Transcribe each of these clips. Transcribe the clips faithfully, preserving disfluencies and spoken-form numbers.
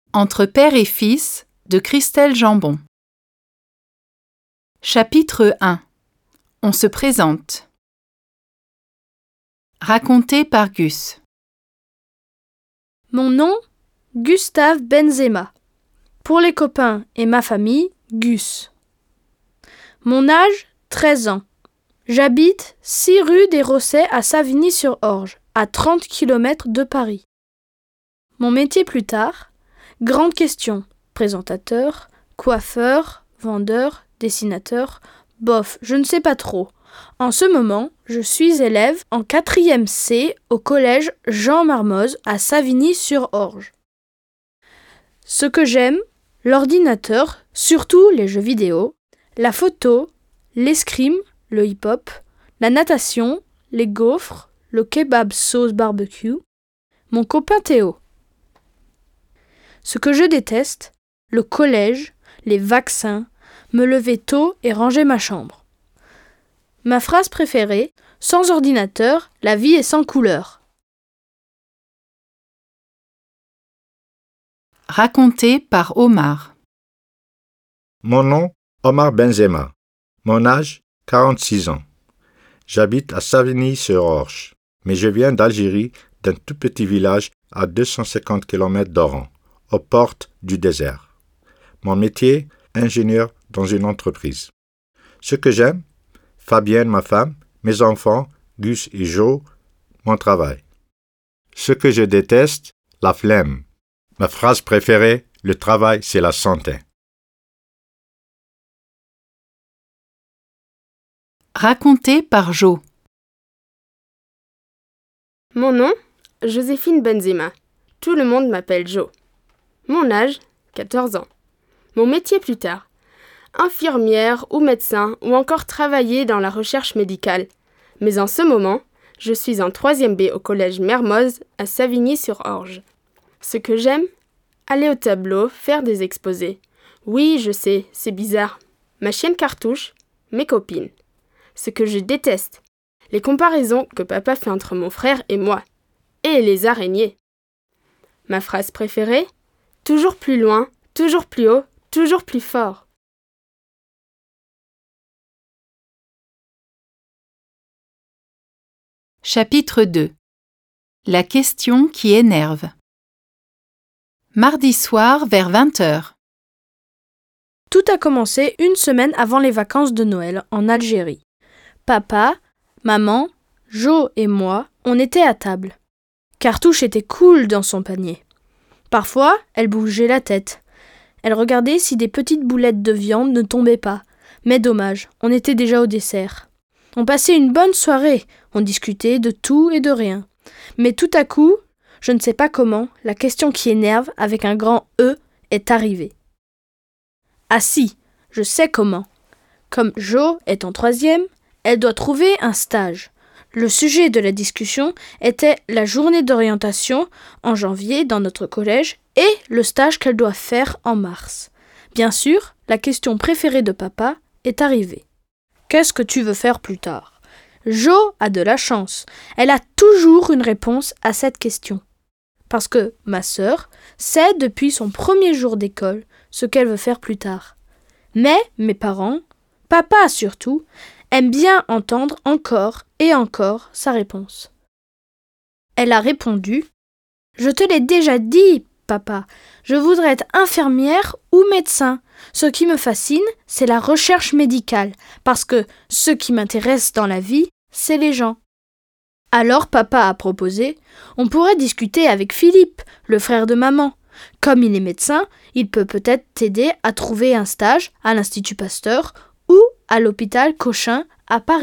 Entre père et fils de Christelle Jambon. Chapitre un. On se présente. Raconté par Gus. Mon nom, Gustave Benzema. Pour les copains et ma famille, Gus. Mon âge, treize ans. J'habite six rue des Rossets à Savigny-sur-Orge, à trente kilomètres de Paris. Mon métier plus tard, grande question, présentateur, coiffeur, vendeur, dessinateur, bof, je ne sais pas trop. En ce moment, je suis élève en quatrième C au collège Jean Marmoz à Savigny-sur-Orge. Ce que j'aime, l'ordinateur, surtout les jeux vidéo, la photo, l'escrime, le hip-hop, la natation, les gaufres, le kebab sauce barbecue, mon copain Théo. Ce que je déteste, le collège, les vaccins, me lever tôt et ranger ma chambre. Ma phrase préférée, sans ordinateur, la vie est sans couleur. Raconté par Omar. Mon nom, Omar Benzema. Mon âge, quarante-six ans. J'habite à Savigny-sur-Orge, mais je viens d'Algérie, d'un tout petit village à deux cent cinquante kilomètres d'Oran, aux portes du désert. Mon métier, ingénieur dans une entreprise. Ce que j'aime, Fabienne, ma femme, mes enfants, Gus et Jo, mon travail. Ce que je déteste, la flemme. Ma phrase préférée, le travail, c'est la santé. Raconté par Jo. Mon nom, Joséphine Benzema. Tout le monde m'appelle Jo. Mon âge, quatorze ans. Mon métier plus tard, infirmière ou médecin ou encore travailler dans la recherche médicale. Mais en ce moment, je suis en troisième B au collège Mermoz à Savigny-sur-Orge. Ce que j'aime, aller au tableau, faire des exposés. Oui, je sais, c'est bizarre. Ma chienne Cartouche, mes copines. Ce que je déteste, les comparaisons que papa fait entre mon frère et moi. Et les araignées. Ma phrase préférée, toujours plus loin, toujours plus haut, toujours plus fort. Chapitre deux. La question qui énerve. Mardi soir vers vingt heures. Tout a commencé une semaine avant les vacances de Noël en Algérie. Papa, maman, Jo et moi, on était à table. Cartouche était cool dans son panier. Parfois, elle bougeait la tête. Elle regardait si des petites boulettes de viande ne tombaient pas. Mais dommage, on était déjà au dessert. On passait une bonne soirée, on discutait de tout et de rien. Mais tout à coup, je ne sais pas comment, la question qui énerve avec un grand E est arrivée. Ah si, je sais comment. Comme Jo est en troisième, elle doit trouver un stage. Le sujet de la discussion était la journée d'orientation en janvier dans notre collège et le stage qu'elle doit faire en mars. Bien sûr, la question préférée de papa est arrivée. Qu'est-ce que tu veux faire plus tard ? Jo a de la chance. Elle a toujours une réponse à cette question. Parce que ma sœur sait depuis son premier jour d'école ce qu'elle veut faire plus tard. Mais mes parents, papa surtout, aiment bien entendre encore et encore sa réponse. Elle a répondu « Je te l'ai déjà dit, papa, je voudrais être infirmière ou médecin. Ce qui me fascine, c'est la recherche médicale, parce que ce qui m'intéresse dans la vie, c'est les gens. » Alors papa a proposé « On pourrait discuter avec Philippe, le frère de maman. Comme il est médecin, il peut peut-être t'aider à trouver un stage à l'Institut Pasteur ou à l'hôpital Cochin à Paris. »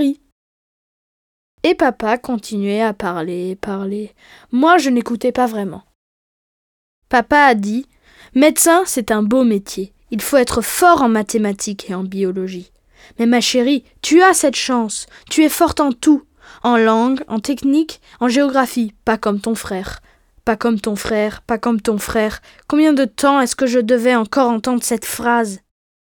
Et papa continuait à parler, parler. Moi, je n'écoutais pas vraiment. Papa a dit « Médecin, c'est un beau métier. Il faut être fort en mathématiques et en biologie. Mais ma chérie, tu as cette chance. Tu es forte en tout. En langue, en technique, en géographie. Pas comme ton frère. Pas comme ton frère, pas comme ton frère. Combien de temps est-ce que je devais encore entendre cette phrase ?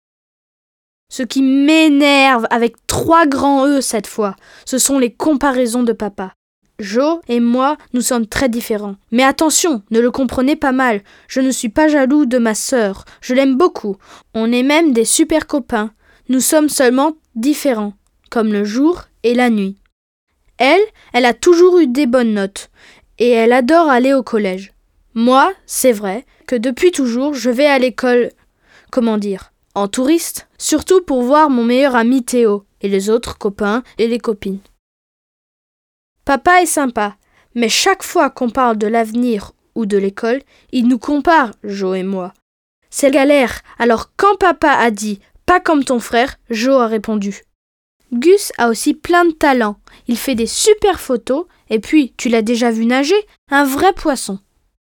Ce qui m'énerve avec trois grands E cette fois, ce sont les comparaisons de papa. Jo et moi, nous sommes très différents. Mais attention, ne le comprenez pas mal. Je ne suis pas jaloux de ma sœur. Je l'aime beaucoup. On est même des super copains. Nous sommes seulement différents, comme le jour et la nuit. Elle, elle a toujours eu des bonnes notes. Et elle adore aller au collège. Moi, c'est vrai que depuis toujours, je vais à l'école, comment dire, en touriste, surtout pour voir mon meilleur ami Théo et les autres copains et les copines. Papa est sympa, mais chaque fois qu'on parle de l'avenir ou de l'école, il nous compare, Jo et moi. C'est galère, alors quand papa a dit « pas comme ton frère », Jo a répondu. Gus a aussi plein de talent, il fait des super photos, et puis, tu l'as déjà vu nager, un vrai poisson.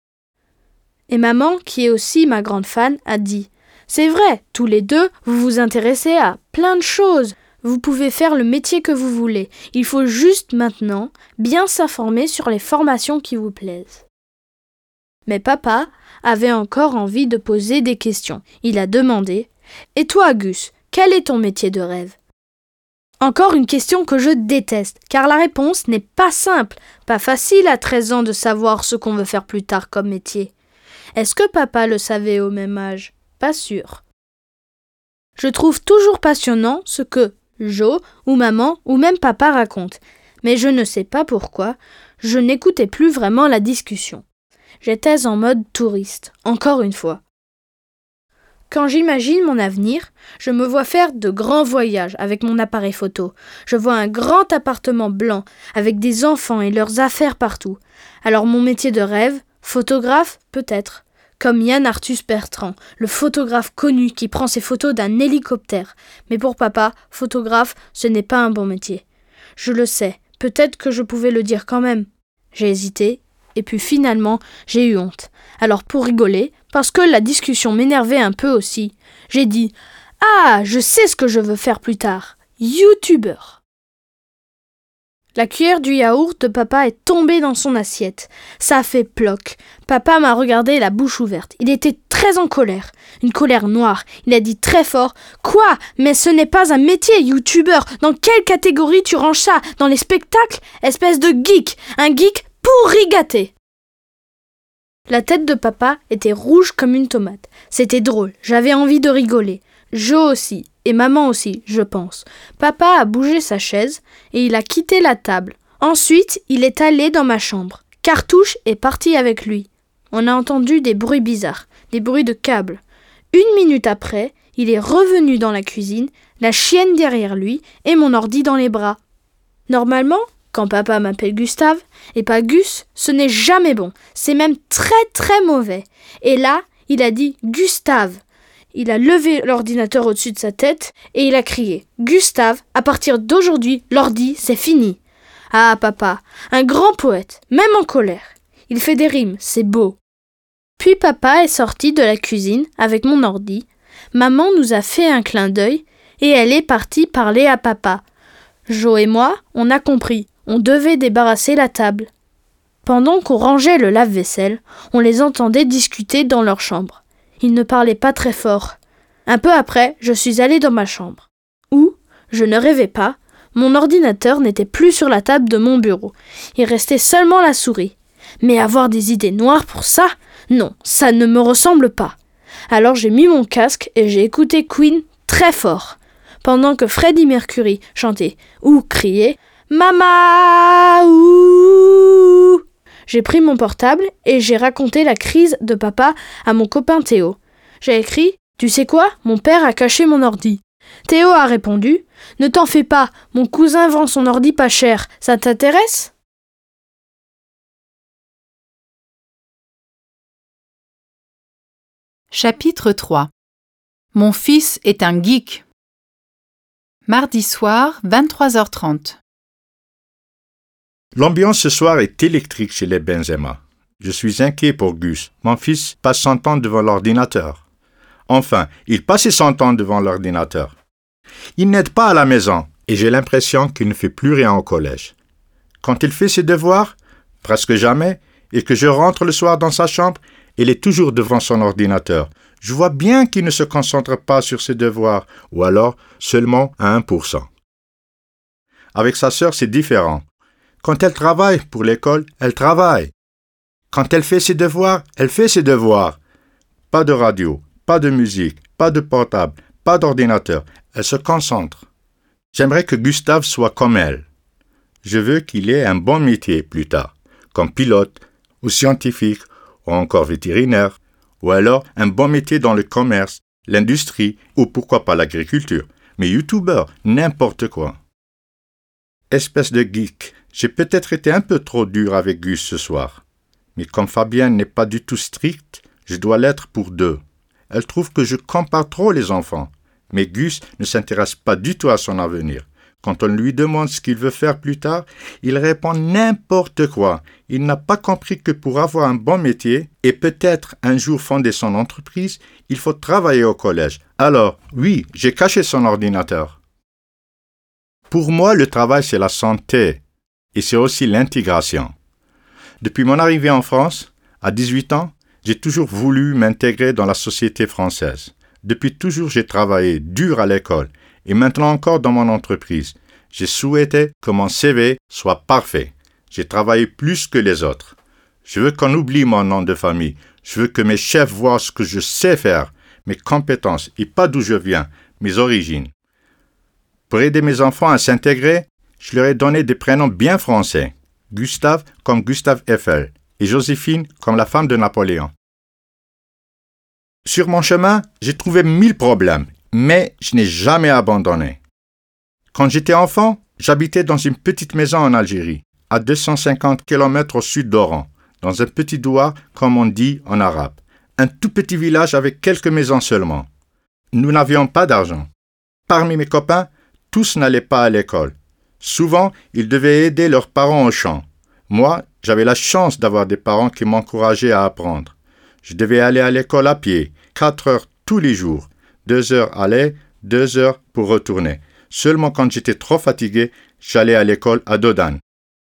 Et maman, qui est aussi ma grande fan, a dit « C'est vrai, tous les deux, vous vous intéressez à plein de choses. Vous pouvez faire le métier que vous voulez. Il faut juste maintenant bien s'informer sur les formations qui vous plaisent. » Mais papa avait encore envie de poser des questions. Il a demandé « Et toi, Gus, quel est ton métier de rêve ?» Encore une question que je déteste, car la réponse n'est pas simple, pas facile à treize ans de savoir ce qu'on veut faire plus tard comme métier. Est-ce que papa le savait au même âge ? Pas sûr. Je trouve toujours passionnant ce que Jo ou maman ou même papa racontent, mais je ne sais pas pourquoi, je n'écoutais plus vraiment la discussion. J'étais en mode touriste, encore une fois. Quand j'imagine mon avenir, je me vois faire de grands voyages avec mon appareil photo. Je vois un grand appartement blanc avec des enfants et leurs affaires partout. Alors mon métier de rêve, photographe, peut-être. Comme Yann Arthus Bertrand, le photographe connu qui prend ses photos d'un hélicoptère. Mais pour papa, photographe, ce n'est pas un bon métier. Je le sais, peut-être que je pouvais le dire quand même. J'ai hésité, et puis finalement, j'ai eu honte. Alors pour rigoler, parce que la discussion m'énervait un peu aussi, j'ai dit « Ah, je sais ce que je veux faire plus tard, youtubeur !» La cuillère du yaourt de papa est tombée dans son assiette. Ça a fait ploc. Papa m'a regardé la bouche ouverte. Il était très en colère. Une colère noire. Il a dit très fort « Quoi ? Mais ce n'est pas un métier, youtubeur. Dans quelle catégorie tu ranges ça ? Dans les spectacles ? Espèce de geek. Un geek pourri gâté. » La tête de papa était rouge comme une tomate. C'était drôle. J'avais envie de rigoler. Jo aussi. Et maman aussi, je pense. Papa a bougé sa chaise et il a quitté la table. Ensuite, il est allé dans ma chambre. Cartouche est parti avec lui. On a entendu des bruits bizarres, des bruits de câbles. Une minute après, il est revenu dans la cuisine, la chienne derrière lui et mon ordi dans les bras. Normalement, quand papa m'appelle Gustave et pas Gus, ce n'est jamais bon. C'est même très très mauvais. Et là, il a dit Gustave. Il a levé l'ordinateur au-dessus de sa tête et il a crié « Gustave, à partir d'aujourd'hui, l'ordi, c'est fini !» Ah, papa, un grand poète, même en colère. Il fait des rimes, c'est beau. Puis papa est sorti de la cuisine avec mon ordi. Maman nous a fait un clin d'œil et elle est partie parler à papa. Jo et moi, on a compris, on devait débarrasser la table. Pendant qu'on rangeait le lave-vaisselle, on les entendait discuter dans leur chambre. Ils ne parlaient pas très fort. Un peu après, je suis allée dans ma chambre. Où, je ne rêvais pas, mon ordinateur n'était plus sur la table de mon bureau. Il restait seulement la souris. Mais avoir des idées noires pour ça, non, ça ne me ressemble pas. Alors j'ai mis mon casque et j'ai écouté Queen très fort, pendant que Freddie Mercury chantait ou criait « Mama ouh !» J'ai pris mon portable et j'ai raconté la crise de papa à mon copain Théo. J'ai écrit « Tu sais quoi ? Mon père a caché mon ordi. » Théo a répondu « Ne t'en fais pas, mon cousin vend son ordi pas cher. Ça t'intéresse ?» Chapitre trois. Mon fils est un geek. Mardi soir, vingt-trois heures trente. L'ambiance ce soir est électrique chez les Benzema. Je suis inquiet pour Gus. Mon fils passe son temps devant l'ordinateur. Enfin, il passait son temps devant l'ordinateur. Il n'aide pas à la maison et j'ai l'impression qu'il ne fait plus rien au collège. Quand il fait ses devoirs, presque jamais, et que je rentre le soir dans sa chambre, il est toujours devant son ordinateur. Je vois bien qu'il ne se concentre pas sur ses devoirs, ou alors seulement à un pour cent. Avec sa sœur, c'est différent. Quand elle travaille pour l'école, elle travaille. Quand elle fait ses devoirs, elle fait ses devoirs. Pas de radio, pas de musique, pas de portable, pas d'ordinateur. Elle se concentre. J'aimerais que Gustave soit comme elle. Je veux qu'il ait un bon métier plus tard, comme pilote, ou scientifique, ou encore vétérinaire, ou alors un bon métier dans le commerce, l'industrie, ou pourquoi pas l'agriculture. Mais youtubeur, n'importe quoi. Espèce de geek, j'ai peut-être été un peu trop dur avec Gus ce soir. Mais comme Fabienne n'est pas du tout stricte, je dois l'être pour deux. Elle trouve que je compare trop les enfants. Mais Gus ne s'intéresse pas du tout à son avenir. Quand on lui demande ce qu'il veut faire plus tard, il répond n'importe quoi. Il n'a pas compris que pour avoir un bon métier et peut-être un jour fonder son entreprise, il faut travailler au collège. Alors, oui, j'ai caché son ordinateur. Pour moi, le travail, c'est la santé et c'est aussi l'intégration. Depuis mon arrivée en France, à dix-huit ans, j'ai toujours voulu m'intégrer dans la société française. Depuis toujours, j'ai travaillé dur à l'école et maintenant encore dans mon entreprise. J'ai souhaité que mon C V soit parfait. J'ai travaillé plus que les autres. Je veux qu'on oublie mon nom de famille. Je veux que mes chefs voient ce que je sais faire, mes compétences et pas d'où je viens, mes origines. Pour aider mes enfants à s'intégrer, je leur ai donné des prénoms bien français. Gustave comme Gustave Eiffel et Joséphine comme la femme de Napoléon. Sur mon chemin, j'ai trouvé mille problèmes, mais je n'ai jamais abandonné. Quand j'étais enfant, j'habitais dans une petite maison en Algérie, à deux cent cinquante kilomètres au sud d'Oran, dans un petit douar, comme on dit en arabe. Un tout petit village avec quelques maisons seulement. Nous n'avions pas d'argent. Parmi mes copains, tous n'allaient pas à l'école. Souvent, ils devaient aider leurs parents au champ. Moi, j'avais la chance d'avoir des parents qui m'encourageaient à apprendre. Je devais aller à l'école à pied, quatre heures tous les jours. Deux heures aller, deux heures pour retourner. Seulement quand j'étais trop fatigué, j'allais à l'école à Dodane.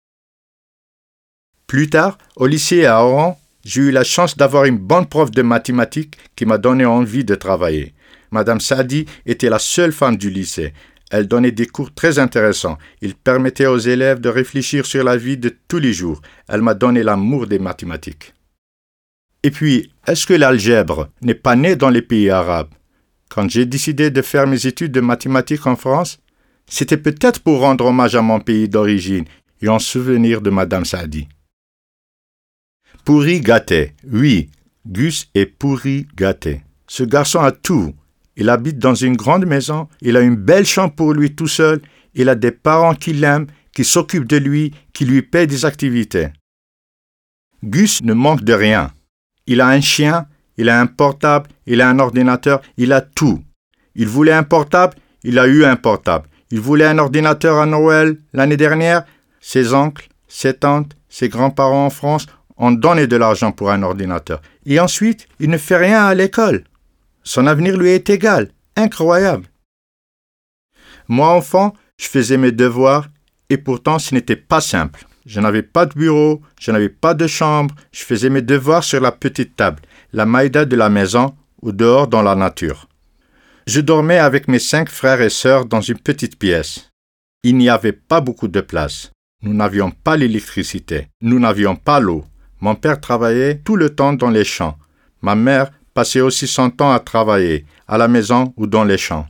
Plus tard, au lycée à Oran, j'ai eu la chance d'avoir une bonne prof de mathématiques qui m'a donné envie de travailler. Madame Saadi était la seule femme du lycée. Elle donnait des cours très intéressants. Il permettait aux élèves de réfléchir sur la vie de tous les jours. Elle m'a donné l'amour des mathématiques. Et puis, est-ce que l'algèbre n'est pas née dans les pays arabes? Quand j'ai décidé de faire mes études de mathématiques en France, c'était peut-être pour rendre hommage à mon pays d'origine et en souvenir de Madame Saadi. Pourri gâté, oui, Gus est pourri gâté. Ce garçon a tout. Il habite dans une grande maison, il a une belle chambre pour lui tout seul, il a des parents qui l'aiment, qui s'occupent de lui, qui lui paient des activités. Gus ne manque de rien. Il a un chien, il a un portable, il a un ordinateur, il a tout. Il voulait un portable, il a eu un portable. Il voulait un ordinateur à Noël l'année dernière. Ses oncles, ses tantes, ses grands-parents en France ont donné de l'argent pour un ordinateur. Et ensuite, il ne fait rien à l'école. Son avenir lui est égal. Incroyable. Moi, enfant, je faisais mes devoirs et pourtant ce n'était pas simple. Je n'avais pas de bureau, je n'avais pas de chambre, je faisais mes devoirs sur la petite table, la maïda de la maison ou dehors dans la nature. Je dormais avec mes cinq frères et sœurs dans une petite pièce. Il n'y avait pas beaucoup de place. Nous n'avions pas l'électricité, nous n'avions pas l'eau. Mon père travaillait tout le temps dans les champs. Ma mère passait aussi son temps à travailler, à la maison ou dans les champs.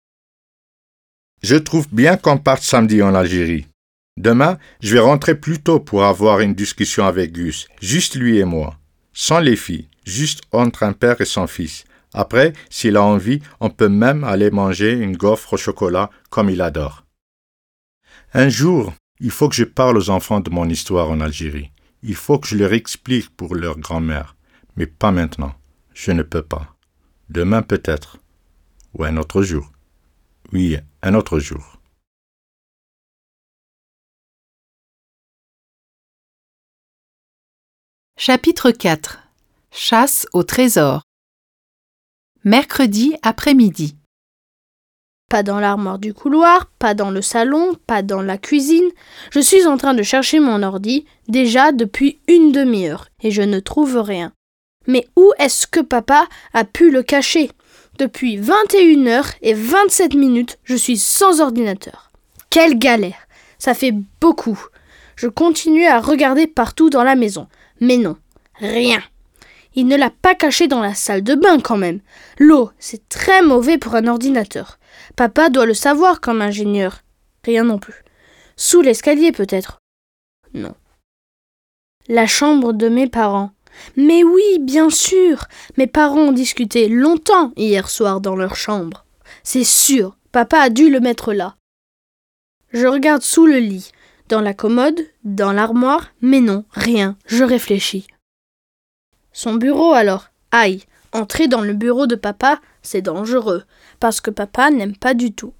Je trouve bien qu'on parte samedi en Algérie. Demain, je vais rentrer plus tôt pour avoir une discussion avec Gus, juste lui et moi. Sans les filles, juste entre un père et son fils. Après, s'il a envie, on peut même aller manger une gaufre au chocolat comme il adore. Un jour, il faut que je parle aux enfants de mon histoire en Algérie. Il faut que je leur explique pour leur grand-mère. Mais pas maintenant. Je ne peux pas. Demain peut-être. Ou un autre jour. Oui, un autre jour. Chapitre quatre. Chasse au trésor. Mercredi après-midi. Pas dans l'armoire du couloir, pas dans le salon, pas dans la cuisine. Je suis en train de chercher mon ordi, déjà depuis une demi-heure, et je ne trouve rien. Mais où est-ce que papa a pu le cacher? Depuis vingt et une heures et vingt-sept minutes, je suis sans ordinateur. Quelle galère! Ça fait beaucoup. Je continue à regarder partout dans la maison. Mais non, rien. Il ne l'a pas caché dans la salle de bain quand même. L'eau, c'est très mauvais pour un ordinateur. Papa doit le savoir comme ingénieur. Rien non plus. Sous l'escalier peut-être. Non. La chambre de mes parents. Mais oui, bien sûr. Mes parents ont discuté longtemps hier soir dans leur chambre. C'est sûr, papa a dû le mettre là. Je regarde sous le lit, dans la commode, dans l'armoire, mais non, rien, je réfléchis. Son bureau alors. Aïe, entrer dans le bureau de papa, c'est dangereux, parce que papa n'aime pas du tout.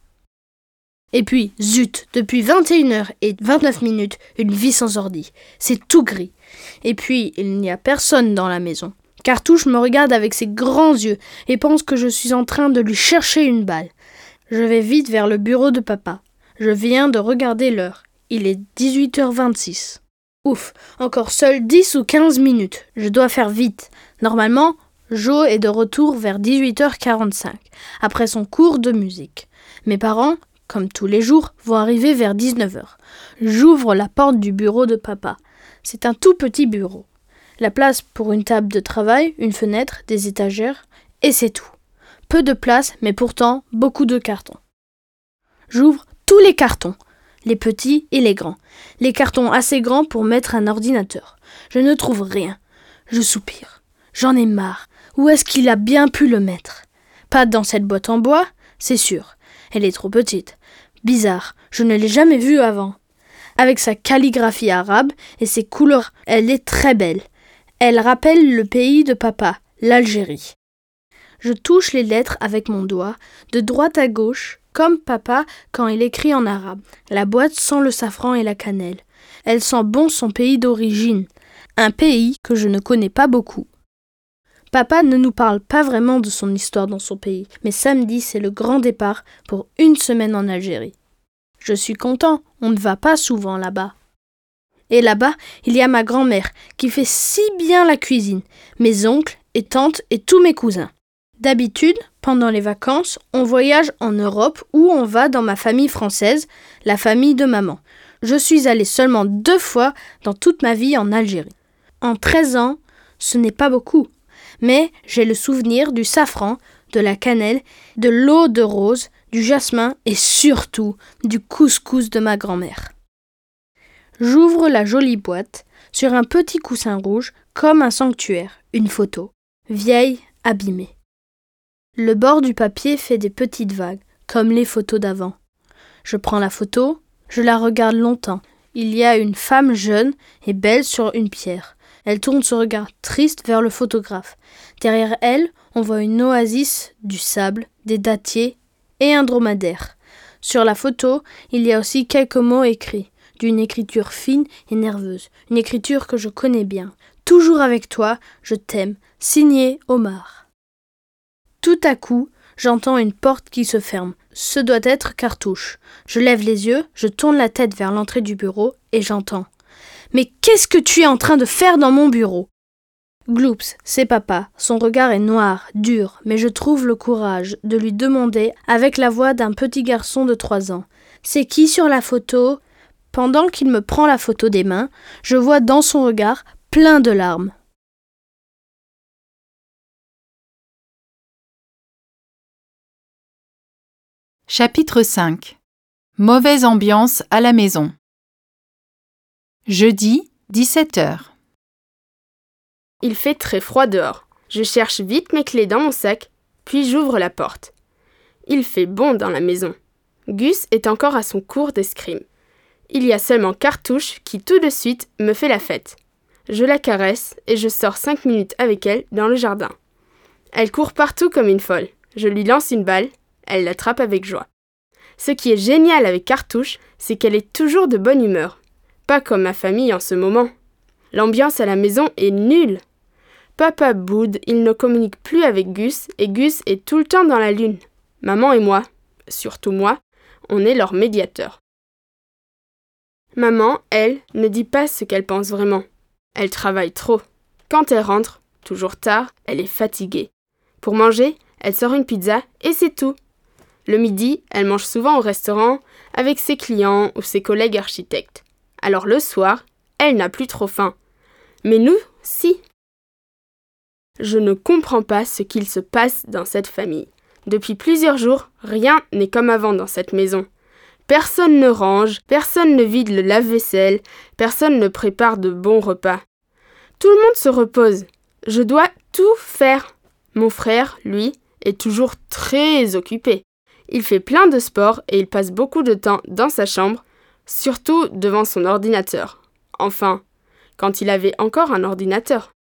Et puis, zut, depuis vingt et une heures et vingt-neuf minutes, une vie sans ordi. C'est tout gris. Et puis, il n'y a personne dans la maison. Cartouche me regarde avec ses grands yeux et pense que je suis en train de lui chercher une balle. Je vais vite vers le bureau de papa. Je viens de regarder l'heure. Il est dix-huit heures vingt-six. Ouf, encore seuls dix ou quinze minutes. Je dois faire vite. Normalement, Jo est de retour vers dix-huit heures quarante-cinq, après son cours de musique. Mes parents, comme tous les jours, vont arriver vers dix-neuf heures. J'ouvre la porte du bureau de papa. C'est un tout petit bureau. La place pour une table de travail, une fenêtre, des étagères, et c'est tout. Peu de place, mais pourtant beaucoup de cartons. J'ouvre tous les cartons, les petits et les grands. Les cartons assez grands pour mettre un ordinateur. Je ne trouve rien. Je soupire. J'en ai marre. Où est-ce qu'il a bien pu le mettre? Pas dans cette boîte en bois, c'est sûr. Elle est trop petite. Bizarre, je ne l'ai jamais vue avant. Avec sa calligraphie arabe et ses couleurs, elle est très belle. Elle rappelle le pays de papa, l'Algérie. Je touche les lettres avec mon doigt, de droite à gauche, comme papa quand il écrit en arabe. La boîte sent le safran et la cannelle. Elle sent bon son pays d'origine, un pays que je ne connais pas beaucoup. Papa ne nous parle pas vraiment de son histoire dans son pays, mais samedi c'est le grand départ pour une semaine en Algérie. Je suis content, on ne va pas souvent là-bas. Et là-bas, il y a ma grand-mère qui fait si bien la cuisine, mes oncles et tantes et tous mes cousins. D'habitude, pendant les vacances, on voyage en Europe ou on va dans ma famille française, la famille de maman. Je suis allée seulement deux fois dans toute ma vie en Algérie. En treize ans, ce n'est pas beaucoup. Mais j'ai le souvenir du safran, de la cannelle, de l'eau de rose, du jasmin et surtout du couscous de ma grand-mère. J'ouvre la jolie boîte, sur un petit coussin rouge, comme un sanctuaire, une photo, vieille, abîmée. Le bord du papier fait des petites vagues, comme les photos d'avant. Je prends la photo, je la regarde longtemps. Il y a une femme jeune et belle sur une pierre. Elle tourne son regard triste vers le photographe. Derrière elle, on voit une oasis, du sable, des dattiers et un dromadaire. Sur la photo, il y a aussi quelques mots écrits, d'une écriture fine et nerveuse, une écriture que je connais bien. Toujours avec toi, je t'aime, signé Omar. Tout à coup, j'entends une porte qui se ferme. Ce doit être Cartouche. Je lève les yeux, je tourne la tête vers l'entrée du bureau et j'entends. Mais qu'est-ce que tu es en train de faire dans mon bureau? Gloops, c'est papa. Son regard est noir, dur, mais je trouve le courage de lui demander avec la voix d'un petit garçon de trois ans. C'est qui sur la photo? Pendant qu'il me prend la photo des mains, je vois dans son regard plein de larmes. Chapitre cinq. Mauvaise ambiance à la maison. Jeudi, dix-sept heures. Il fait très froid dehors. Je cherche vite mes clés dans mon sac, puis j'ouvre la porte. Il fait bon dans la maison. Gus est encore à son cours d'escrime. Il y a seulement Cartouche qui tout de suite me fait la fête. Je la caresse et je sors cinq minutes avec elle dans le jardin. Elle court partout comme une folle. Je lui lance une balle, elle l'attrape avec joie. Ce qui est génial avec Cartouche, c'est qu'elle est toujours de bonne humeur. Pas comme ma famille en ce moment. L'ambiance à la maison est nulle. Papa boude, il ne communique plus avec Gus et Gus est tout le temps dans la lune. Maman et moi, surtout moi, on est leur médiateur. Maman, elle, ne dit pas ce qu'elle pense vraiment. Elle travaille trop. Quand elle rentre, toujours tard, elle est fatiguée. Pour manger, elle sort une pizza et c'est tout. Le midi, elle mange souvent au restaurant avec ses clients ou ses collègues architectes. Alors le soir, elle n'a plus trop faim. Mais nous, si. Je ne comprends pas ce qu'il se passe dans cette famille. Depuis plusieurs jours, rien n'est comme avant dans cette maison. Personne ne range, personne ne vide le lave-vaisselle, personne ne prépare de bons repas. Tout le monde se repose. Je dois tout faire. Mon frère, lui, est toujours très occupé. Il fait plein de sport et il passe beaucoup de temps dans sa chambre, surtout devant son ordinateur. Enfin, quand il avait encore un ordinateur.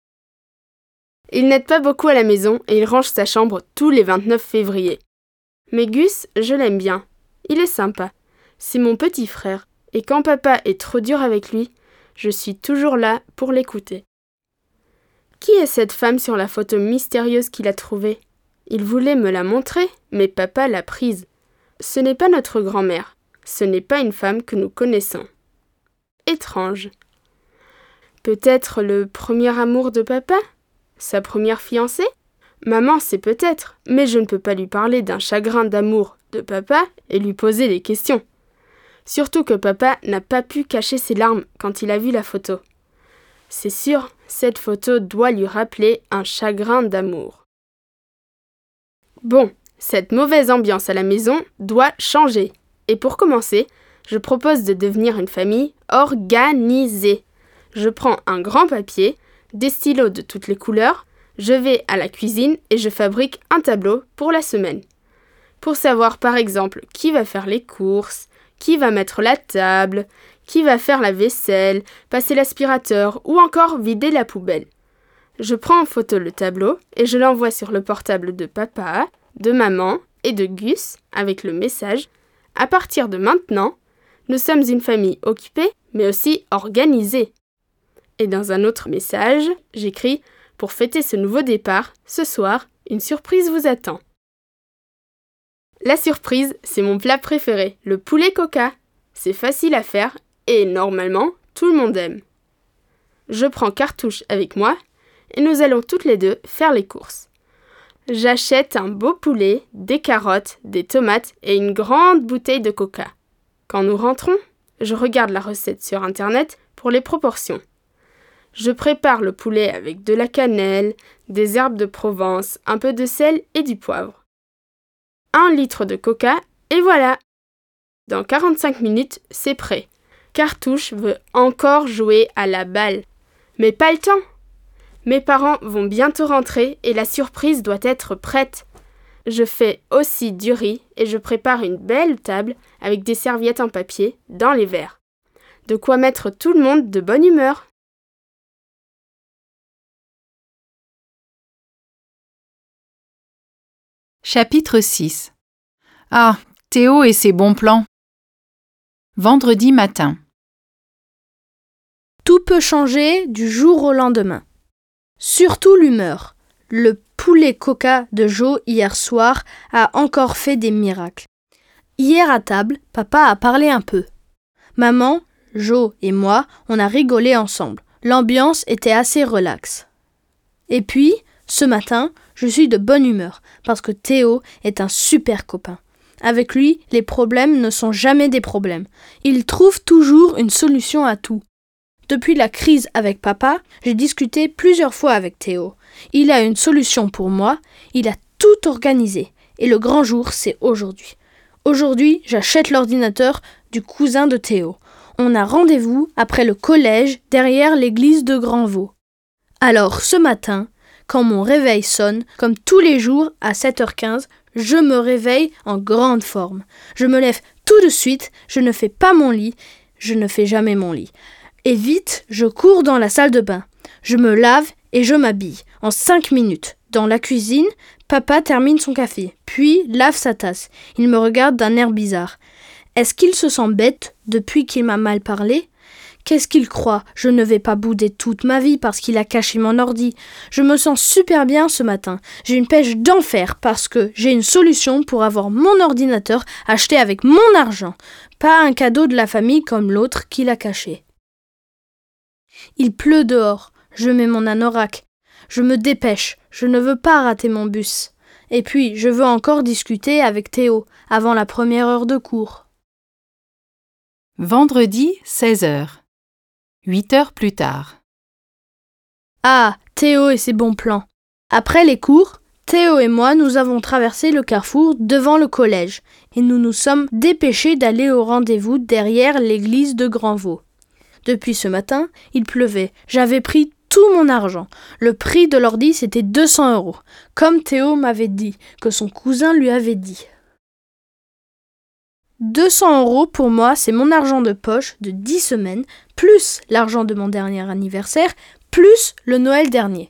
Il n'aide pas beaucoup à la maison et il range sa chambre tous les vingt-neuf février. Mais Gus, je l'aime bien. Il est sympa. C'est mon petit frère. Et quand papa est trop dur avec lui, je suis toujours là pour l'écouter. Qui est cette femme sur la photo mystérieuse qu'il a trouvée ? Il voulait me la montrer, mais papa l'a prise. Ce n'est pas notre grand-mère. Ce n'est pas une femme que nous connaissons. Étrange. Peut-être le premier amour de papa ? Sa première fiancée ? Maman sait peut-être, mais je ne peux pas lui parler d'un chagrin d'amour de papa et lui poser des questions. Surtout que papa n'a pas pu cacher ses larmes quand il a vu la photo. C'est sûr, cette photo doit lui rappeler un chagrin d'amour. Bon, cette mauvaise ambiance à la maison doit changer. Et pour commencer, je propose de devenir une famille organisée. Je prends un grand papier, des stylos de toutes les couleurs, je vais à la cuisine et je fabrique un tableau pour la semaine. Pour savoir par exemple qui va faire les courses, qui va mettre la table, qui va faire la vaisselle, passer l'aspirateur ou encore vider la poubelle. Je prends en photo le tableau et je l'envoie sur le portable de papa, de maman et de Gus avec le message « À partir de maintenant, nous sommes une famille occupée mais aussi organisée ». Et dans un autre message, j'écris « Pour fêter ce nouveau départ, ce soir, une surprise vous attend ». La surprise, c'est mon plat préféré, le poulet coca. C'est facile à faire et normalement, tout le monde aime. Je prends Cartouche avec moi et nous allons toutes les deux faire les courses. J'achète un beau poulet, des carottes, des tomates et une grande bouteille de coca. Quand nous rentrons, je regarde la recette sur internet pour les proportions. Je prépare le poulet avec de la cannelle, des herbes de Provence, un peu de sel et du poivre. Un litre de coca et voilà! Dans quarante-cinq minutes, c'est prêt. Cartouche veut encore jouer à la balle. Mais pas le temps! Mes parents vont bientôt rentrer et la surprise doit être prête. Je fais aussi du riz et je prépare une belle table avec des serviettes en papier dans les verres. De quoi mettre tout le monde de bonne humeur. Chapitre six. Ah, Théo et ses bons plans. Vendredi matin. Tout peut changer du jour au lendemain. Surtout l'humeur. Le poulet coca de Joe hier soir a encore fait des miracles. Hier à table, papa a parlé un peu. Maman, Joe et moi, on a rigolé ensemble. L'ambiance était assez relaxe. Et puis, ce matin, je suis de bonne humeur parce que Théo est un super copain. Avec lui, les problèmes ne sont jamais des problèmes. Il trouve toujours une solution à tout. Depuis la crise avec papa, j'ai discuté plusieurs fois avec Théo. Il a une solution pour moi, il a tout organisé. Et le grand jour, c'est aujourd'hui. Aujourd'hui, j'achète l'ordinateur du cousin de Théo. On a rendez-vous après le collège derrière l'église de Grandvaux. Alors, ce matin, quand mon réveil sonne, comme tous les jours à sept heures quinze, je me réveille en grande forme. Je me lève tout de suite, je ne fais pas mon lit, je ne fais jamais mon lit. Et vite, je cours dans la salle de bain. Je me lave et je m'habille. En cinq minutes. Dans la cuisine, papa termine son café, puis lave sa tasse. Il me regarde d'un air bizarre. Est-ce qu'il se sent bête depuis qu'il m'a mal parlé ? Qu'est-ce qu'il croit ? Je ne vais pas bouder toute ma vie parce qu'il a caché mon ordi. Je me sens super bien ce matin. J'ai une pêche d'enfer parce que j'ai une solution pour avoir mon ordinateur acheté avec mon argent. Pas un cadeau de la famille comme l'autre qu'il a caché. Il pleut dehors. Je mets mon anorak. Je me dépêche. Je ne veux pas rater mon bus. Et puis, je veux encore discuter avec Théo avant la première heure de cours. Vendredi, seize heures. huit heures plus tard. Ah, Théo et ses bons plans. Après les cours, Théo et moi, nous avons traversé le carrefour devant le collège et nous nous sommes dépêchés d'aller au rendez-vous derrière l'église de Grandvaux. Depuis ce matin, il pleuvait. J'avais pris tout mon argent. Le prix de l'ordi, c'était deux cents euros, comme Théo m'avait dit, que son cousin lui avait dit. deux cents euros pour moi, c'est mon argent de poche de dix semaines, plus l'argent de mon dernier anniversaire, plus le Noël dernier.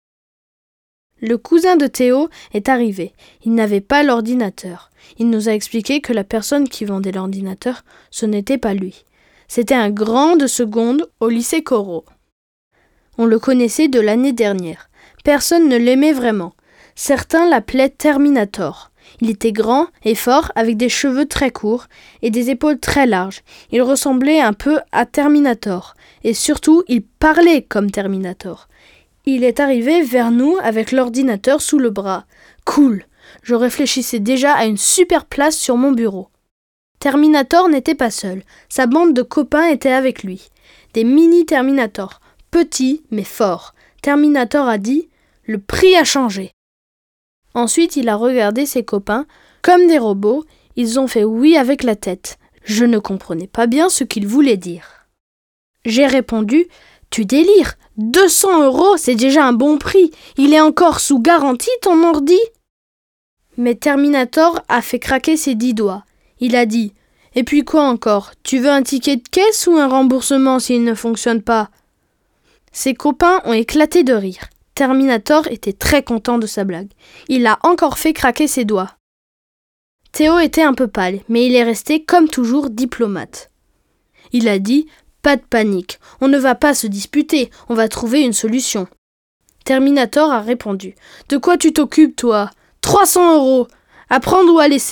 Le cousin de Théo est arrivé. Il n'avait pas l'ordinateur. Il nous a expliqué que la personne qui vendait l'ordinateur, ce n'était pas lui. C'était un grand de seconde au lycée Corot. On le connaissait de l'année dernière. Personne ne l'aimait vraiment. Certains l'appelaient Terminator. Il était grand et fort, avec des cheveux très courts et des épaules très larges. Il ressemblait un peu à Terminator. Et surtout, il parlait comme Terminator. Il est arrivé vers nous avec l'ordinateur sous le bras. Cool! Je réfléchissais déjà à une super place sur mon bureau. Terminator n'était pas seul. Sa bande de copains était avec lui. Des mini-Terminator, petits mais forts. Terminator a dit « Le prix a changé ». Ensuite, il a regardé ses copains. Comme des robots, ils ont fait oui avec la tête. Je ne comprenais pas bien ce qu'ils voulaient dire. J'ai répondu « Tu délires, deux cents euros, c'est déjà un bon prix. Il est encore sous garantie, ton ordi ?» Mais Terminator a fait craquer ses dix doigts. Il a dit « Et puis quoi encore? Tu veux un ticket de caisse ou un remboursement s'il ne fonctionne pas ?» Ses copains ont éclaté de rire. Terminator était très content de sa blague. Il a encore fait craquer ses doigts. Théo était un peu pâle, mais il est resté comme toujours diplomate. Il a dit « Pas de panique, on ne va pas se disputer, on va trouver une solution. » Terminator a répondu « De quoi tu t'occupes, toi? trois cents euros, à prendre ou à laisser ?»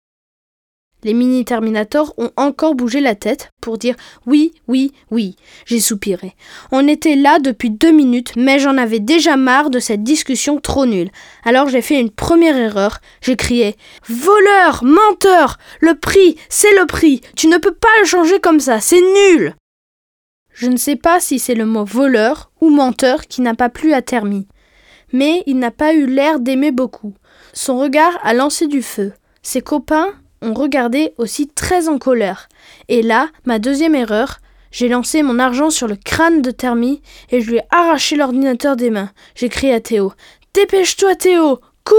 Les mini-Terminators ont encore bougé la tête pour dire « Oui, oui, oui ». J'ai soupiré. On était là depuis deux minutes, mais j'en avais déjà marre de cette discussion trop nulle. Alors j'ai fait une première erreur. J'ai crié « Voleur, menteur, le prix, c'est le prix. Tu ne peux pas le changer comme ça, c'est nul !» Je ne sais pas si c'est le mot voleur ou menteur qui n'a pas plu à Termi. Mais il n'a pas eu l'air d'aimer beaucoup. Son regard a lancé du feu. Ses copains ont regardé aussi très en colère. Et là, ma deuxième erreur, j'ai lancé mon argent sur le crâne de Termi et je lui ai arraché l'ordinateur des mains. J'ai crié à Théo « Dépêche-toi Théo, cours !»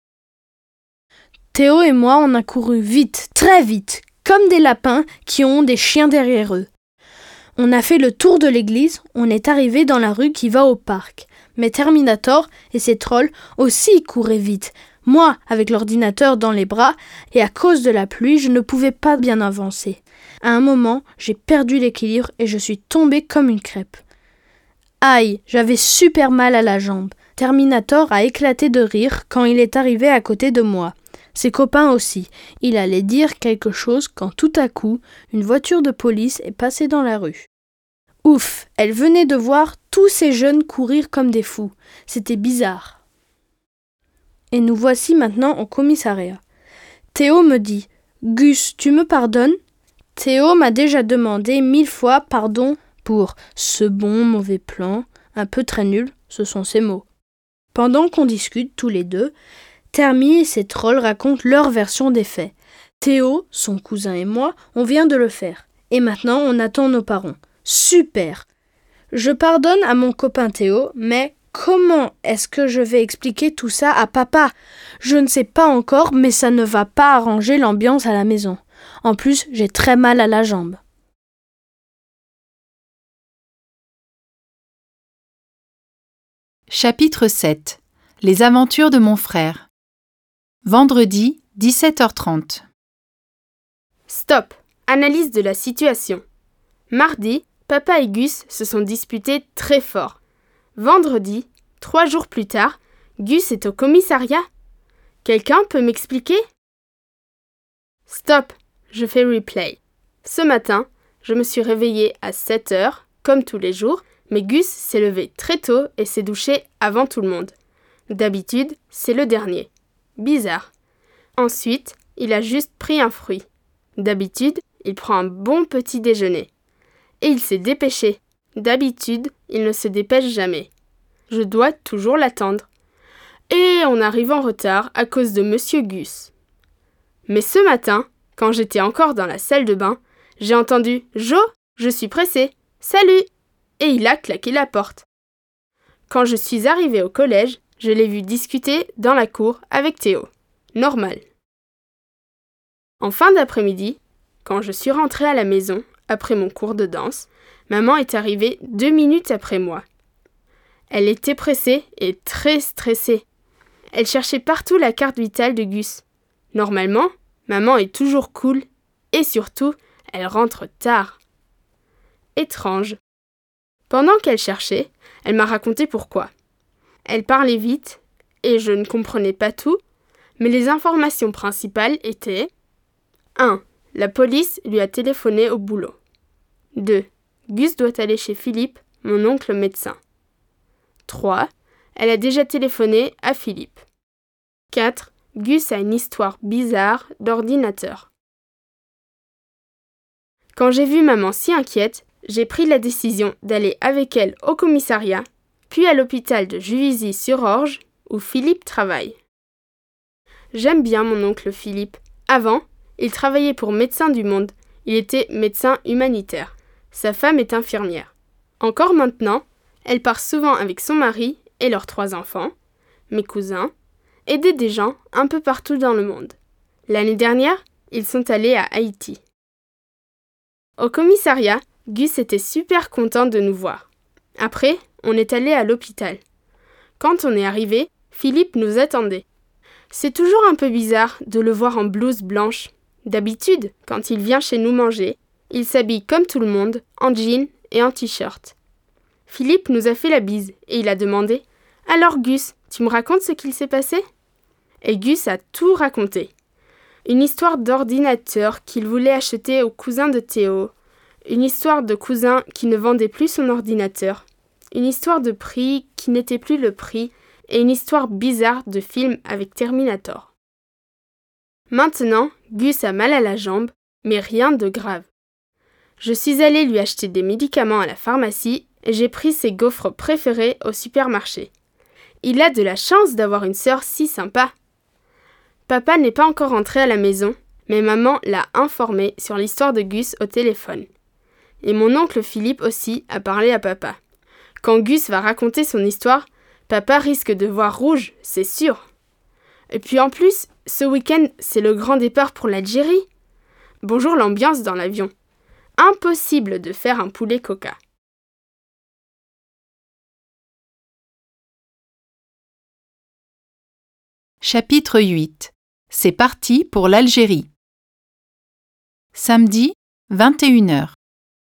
Théo et moi, on a couru vite, très vite, comme des lapins qui ont des chiens derrière eux. On a fait le tour de l'église, on est arrivé dans la rue qui va au parc. Mais Terminator et ses trolls aussi couraient vite. Moi, avec l'ordinateur dans les bras, et à cause de la pluie, je ne pouvais pas bien avancer. À un moment, j'ai perdu l'équilibre et je suis tombée comme une crêpe. Aïe, j'avais super mal à la jambe. Terminator a éclaté de rire quand il est arrivé à côté de moi. Ses copains aussi. Il allait dire quelque chose quand tout à coup, une voiture de police est passée dans la rue. Ouf, elle venait de voir tous ces jeunes courir comme des fous. C'était bizarre. Et nous voici maintenant au commissariat. Théo me dit « Gus, tu me pardonnes ?» Théo m'a déjà demandé mille fois pardon pour « ce bon mauvais plan, un peu très nul », ce sont ses mots. Pendant qu'on discute tous les deux, Termi et ses trolls racontent leur version des faits. Théo, son cousin et moi, on vient de le faire. Et maintenant, on attend nos parents. Super! Je pardonne à mon copain Théo, mais comment est-ce que je vais expliquer tout ça à papa? Je ne sais pas encore, mais ça ne va pas arranger l'ambiance à la maison. En plus, j'ai très mal à la jambe. Chapitre sept. Les aventures de mon frère. Vendredi, dix-sept heures trente. Stop! Analyse de la situation. Mardi, papa et Gus se sont disputés très fort. Vendredi, trois jours plus tard, Gus est au commissariat. Quelqu'un peut m'expliquer? Stop! Je fais replay. Ce matin, je me suis réveillée à sept heures, comme tous les jours, mais Gus s'est levé très tôt et s'est douché avant tout le monde. D'habitude, c'est le dernier. Bizarre. Ensuite, il a juste pris un fruit. D'habitude, il prend un bon petit déjeuner. Et il s'est dépêché. D'habitude, il ne se dépêche jamais. Je dois toujours l'attendre. Et on arrive en retard à cause de Monsieur Gus. Mais ce matin, quand j'étais encore dans la salle de bain, j'ai entendu « Jo, je suis pressé. Salut !» Et il a claqué la porte. Quand je suis arrivée au collège, je l'ai vu discuter dans la cour avec Théo. Normal. En fin d'après-midi, quand je suis rentrée à la maison, après mon cours de danse, maman est arrivée deux minutes après moi. Elle était pressée et très stressée. Elle cherchait partout la carte vitale de Gus. Normalement, maman est toujours cool et surtout, elle rentre tard. Étrange. Pendant qu'elle cherchait, elle m'a raconté pourquoi. Elle parlait vite et je ne comprenais pas tout, mais les informations principales étaient un. La police lui a téléphoné au boulot. deux. Gus doit aller chez Philippe, mon oncle médecin. trois. Elle a déjà téléphoné à Philippe. quatre. Gus a une histoire bizarre d'ordinateur. Quand j'ai vu maman si inquiète, j'ai pris la décision d'aller avec elle au commissariat, puis à l'hôpital de Juvisy-sur-Orge, où Philippe travaille. J'aime bien mon oncle Philippe. Avant, il travaillait pour Médecins du Monde. Il était médecin humanitaire. Sa femme est infirmière. Encore maintenant, elle part souvent avec son mari et leurs trois enfants, mes cousins, aider des gens un peu partout dans le monde. L'année dernière, ils sont allés à Haïti. Au commissariat, Gus était super content de nous voir. Après, on est allé à l'hôpital. Quand on est arrivé, Philippe nous attendait. C'est toujours un peu bizarre de le voir en blouse blanche. D'habitude, quand il vient chez nous manger, il s'habille comme tout le monde, en jean et en t-shirt. Philippe nous a fait la bise et il a demandé « Alors Gus, tu me racontes ce qu'il s'est passé ?» Et Gus a tout raconté. Une histoire d'ordinateur qu'il voulait acheter au cousin de Théo, une histoire de cousin qui ne vendait plus son ordinateur, une histoire de prix qui n'était plus le prix et une histoire bizarre de film avec Terminator. Maintenant, Gus a mal à la jambe, mais rien de grave. Je suis allée lui acheter des médicaments à la pharmacie et j'ai pris ses gaufres préférés au supermarché. Il a de la chance d'avoir une sœur si sympa. Papa n'est pas encore rentré à la maison, mais maman l'a informé sur l'histoire de Gus au téléphone. Et mon oncle Philippe aussi a parlé à papa. Quand Gus va raconter son histoire, papa risque de voir rouge, c'est sûr. Et puis en plus, ce week-end, c'est le grand départ pour l'Algérie. Bonjour l'ambiance dans l'avion. Impossible de faire un poulet coca. Chapitre huit. C'est parti pour l'Algérie. Samedi, vingt et une heures.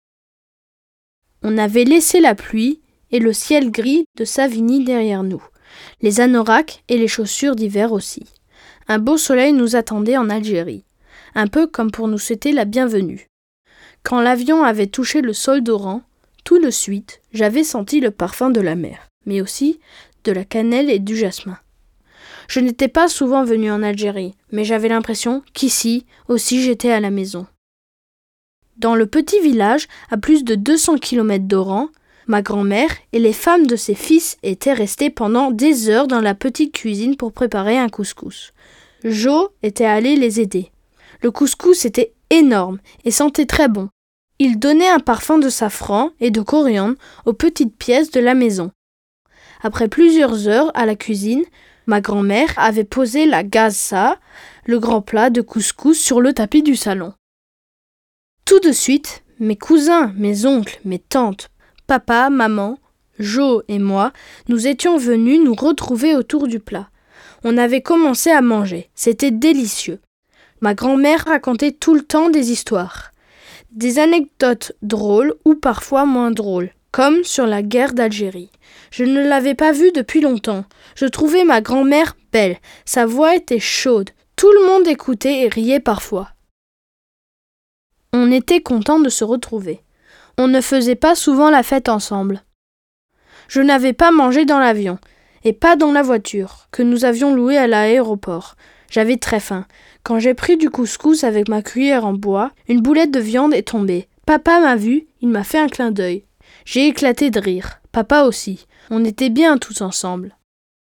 On avait laissé la pluie et le ciel gris de Savigny derrière nous, les anoraks et les chaussures d'hiver aussi. Un beau soleil nous attendait en Algérie, un peu comme pour nous souhaiter la bienvenue. Quand l'avion avait touché le sol d'Oran, tout de suite, j'avais senti le parfum de la mer, mais aussi de la cannelle et du jasmin. Je n'étais pas souvent venue en Algérie, mais j'avais l'impression qu'ici aussi j'étais à la maison. Dans le petit village, à plus de deux cents kilomètres d'Oran, ma grand-mère et les femmes de ses fils étaient restées pendant des heures dans la petite cuisine pour préparer un couscous. Jo était allé les aider. Le couscous était énorme et sentait très bon. Il donnait un parfum de safran et de coriandre aux petites pièces de la maison. Après plusieurs heures à la cuisine, ma grand-mère avait posé la gazza, le grand plat de couscous, sur le tapis du salon. Tout de suite, mes cousins, mes oncles, mes tantes, papa, maman, Jo et moi, nous étions venus nous retrouver autour du plat. On avait commencé à manger, c'était délicieux. Ma grand-mère racontait tout le temps des histoires, des anecdotes drôles ou parfois moins drôles, comme sur la guerre d'Algérie. Je ne l'avais pas vue depuis longtemps. Je trouvais ma grand-mère belle, sa voix était chaude, tout le monde écoutait et riait parfois. On était contents de se retrouver. On ne faisait pas souvent la fête ensemble. Je n'avais pas mangé dans l'avion, et pas dans la voiture que nous avions louée à l'aéroport. J'avais très faim. Quand j'ai pris du couscous avec ma cuillère en bois, une boulette de viande est tombée. Papa m'a vu, il m'a fait un clin d'œil. J'ai éclaté de rire. Papa aussi. On était bien tous ensemble.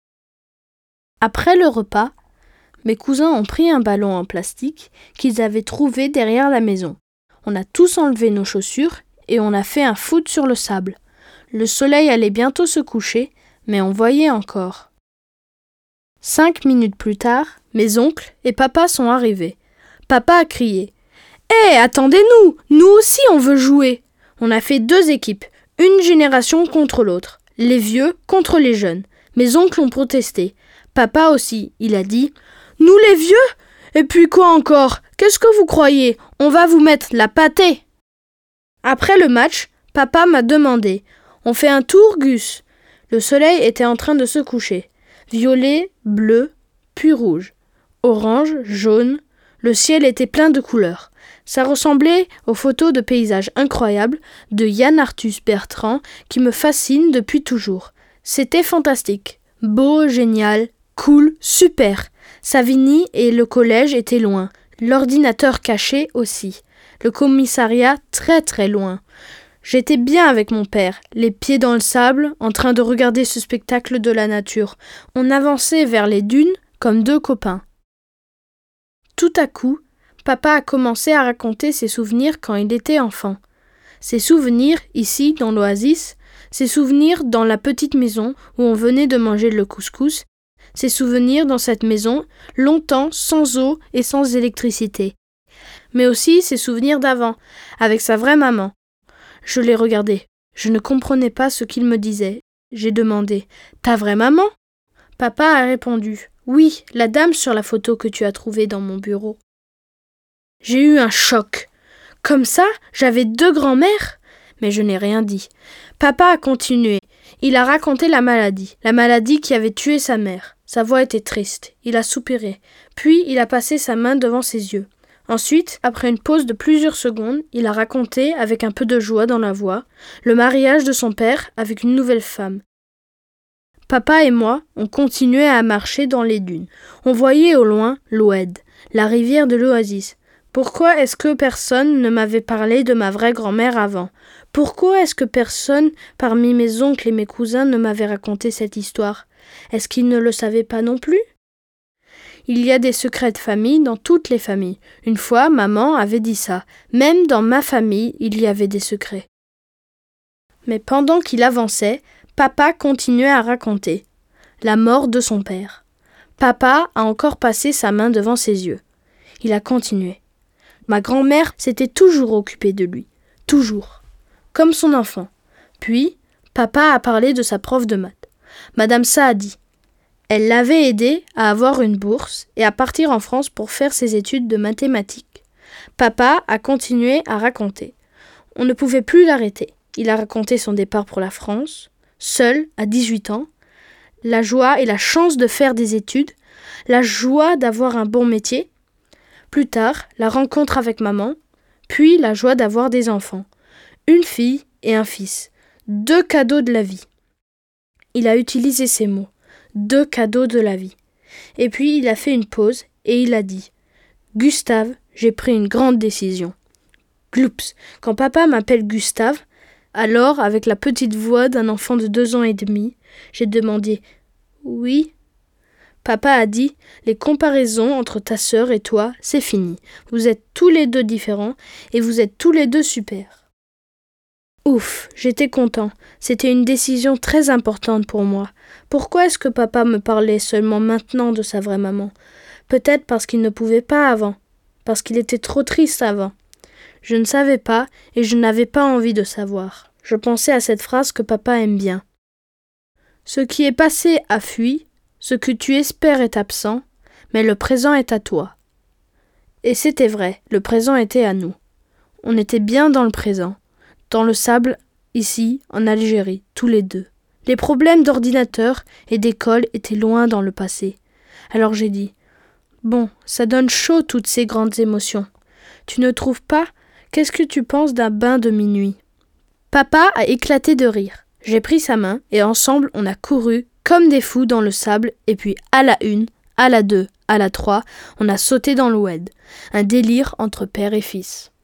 Après le repas, mes cousins ont pris un ballon en plastique qu'ils avaient trouvé derrière la maison. On a tous enlevé nos chaussures et on a fait un foot sur le sable. Le soleil allait bientôt se coucher, mais on voyait encore. Cinq minutes plus tard, mes oncles et papa sont arrivés. Papa a crié « Hé, attendez-nous! Nous aussi on veut jouer !» On a fait deux équipes, une génération contre l'autre, les vieux contre les jeunes. Mes oncles ont protesté. Papa aussi, il a dit « Nous les vieux ? Et puis quoi encore ? Qu'est-ce que vous croyez ? On va vous mettre la pâtée !» Après le match, papa m'a demandé « On fait un tour, Gus ?» Le soleil était en train de se coucher. Violet, bleu, puis rouge. Orange, jaune. Le ciel était plein de couleurs. Ça ressemblait aux photos de paysages incroyables de Yann Arthus Bertrand qui me fascinent depuis toujours. C'était fantastique. Beau, génial, cool, super. Savigny et le collège étaient loin. L'ordinateur caché aussi. Le commissariat très très loin. J'étais bien avec mon père, les pieds dans le sable, en train de regarder ce spectacle de la nature. On avançait vers les dunes comme deux copains. Tout à coup, papa a commencé à raconter ses souvenirs quand il était enfant. Ses souvenirs ici, dans l'oasis, ses souvenirs dans la petite maison où on venait de manger le couscous, ses souvenirs dans cette maison, longtemps sans eau et sans électricité. Mais aussi ses souvenirs d'avant, avec sa vraie maman. Je l'ai regardé. Je ne comprenais pas ce qu'il me disait. J'ai demandé « Ta vraie maman ?» Papa a répondu « Oui, la dame sur la photo que tu as trouvée dans mon bureau. » J'ai eu un choc. Comme ça, j'avais deux grands-mères ? Mais je n'ai rien dit. Papa a continué. Il a raconté la maladie, la maladie qui avait tué sa mère. Sa voix était triste. Il a soupiré. Puis il a passé sa main devant ses yeux. Ensuite, après une pause de plusieurs secondes, il a raconté, avec un peu de joie dans la voix, le mariage de son père avec une nouvelle femme. Papa et moi, on continuait à marcher dans les dunes. On voyait au loin l'Oued, la rivière de l'oasis. Pourquoi est-ce que personne ne m'avait parlé de ma vraie grand-mère avant ? Pourquoi est-ce que personne, parmi mes oncles et mes cousins, ne m'avait raconté cette histoire ? Est-ce qu'ils ne le savaient pas non plus ? Il y a des secrets de famille dans toutes les familles. Une fois, maman avait dit ça. Même dans ma famille, il y avait des secrets. Mais pendant qu'il avançait, papa continuait à raconter. La mort de son père. Papa a encore passé sa main devant ses yeux. Il a continué. Ma grand-mère s'était toujours occupée de lui. Toujours. Comme son enfant. Puis, papa a parlé de sa prof de maths. Madame Saadi. Elle l'avait aidé à avoir une bourse et à partir en France pour faire ses études de mathématiques. Papa a continué à raconter. On ne pouvait plus l'arrêter. Il a raconté son départ pour la France, seul, à dix-huit ans, la joie et la chance de faire des études, la joie d'avoir un bon métier, plus tard, la rencontre avec maman, puis la joie d'avoir des enfants, une fille et un fils, deux cadeaux de la vie. Il a utilisé ces mots. Deux cadeaux de la vie. Et puis il a fait une pause et il a dit « Gustave, j'ai pris une grande décision. » Gloups, quand papa m'appelle Gustave, alors avec la petite voix d'un enfant de deux ans et demi, j'ai demandé « Oui ?» Papa a dit « Les comparaisons entre ta sœur et toi, c'est fini. Vous êtes tous les deux différents et vous êtes tous les deux super. » Ouf, j'étais content. C'était une décision très importante pour moi. Pourquoi est-ce que papa me parlait seulement maintenant de sa vraie maman ? Peut-être parce qu'il ne pouvait pas avant. Parce qu'il était trop triste avant. Je ne savais pas et je n'avais pas envie de savoir. Je pensais à cette phrase que papa aime bien. Ce qui est passé a fui, ce que tu espères est absent, mais le présent est à toi. Et c'était vrai, le présent était à nous. On était bien dans le présent. Dans le sable, ici, en Algérie, tous les deux. Les problèmes d'ordinateur et d'école étaient loin dans le passé. Alors j'ai dit « Bon, ça donne chaud toutes ces grandes émotions. Tu ne trouves pas ? Qu'est-ce que tu penses d'un bain de minuit ?» Papa a éclaté de rire. J'ai pris sa main et ensemble on a couru comme des fous dans le sable, et puis à la une, à la deux, à la trois, on a sauté dans l'oued. Un délire entre père et fils.